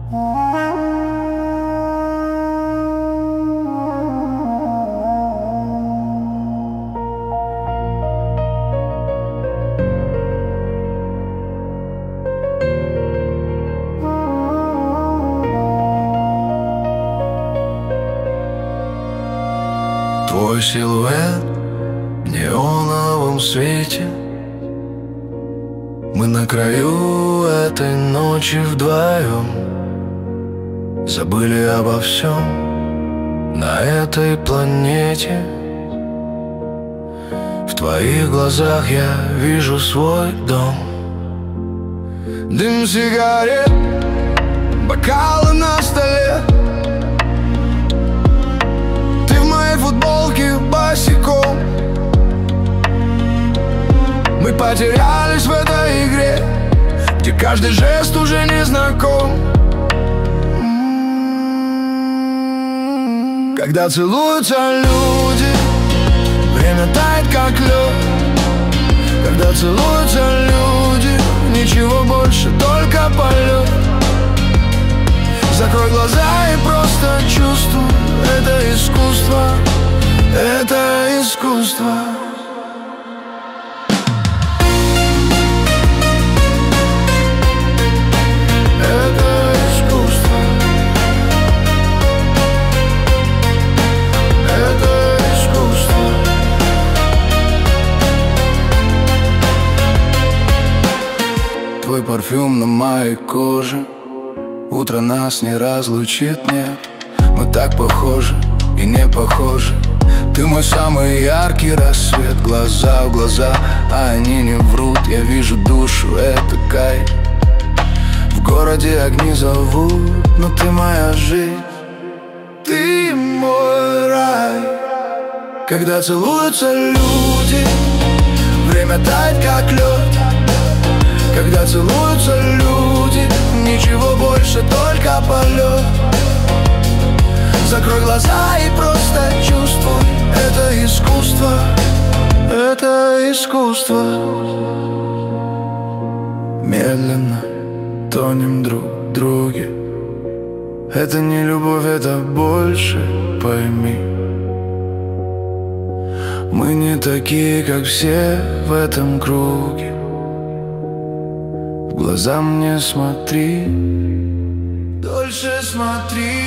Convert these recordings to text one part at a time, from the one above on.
Твой силуэт в неоновом свете. Мы на краю этой ночи вдвоем. Забыли обо всем на этой планете. В твоих глазах я вижу свой дом. Дым сигарет, бокалы на столе. Ты в моей футболке босиком. Мы потерялись в этой игре, где каждый жест уже не знаком. Когда целуются люди, время тает как лед. Когда целуются люди, ничего больше, только полет. Закрой глаза и просто чувствуй. Это искусство, это искусство. Твой парфюм на моей коже. Утро нас не разлучит, нет. Мы так похожи и не похожи. Ты мой самый яркий рассвет. Глаза в глаза, а они не врут. Я вижу душу, это кайф. В городе огни зовут, но ты моя жизнь. Ты мой рай. Когда целуются люди, время тает как лед. Когда целуются люди, ничего больше, только полет. Закрой глаза и просто чувствуй. Это искусство, это искусство. Медленно тонем друг в друге. Это не любовь, это больше, пойми. Мы не такие, как все в этом круге. В глаза мне смотри, дольше смотри.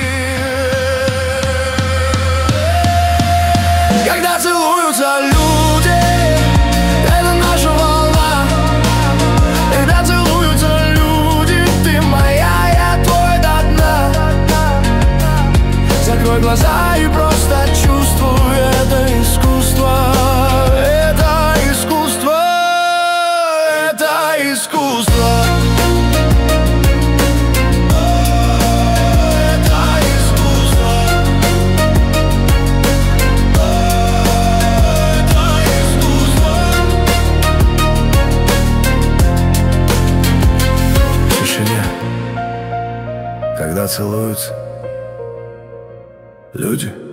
Когда целуются люди, это наша волна. Когда целуются люди, ты моя, я твой до дна. Закрой глаза и просто чувствуй. Это искусство, это искусство, это искусство. Когда целуются люди.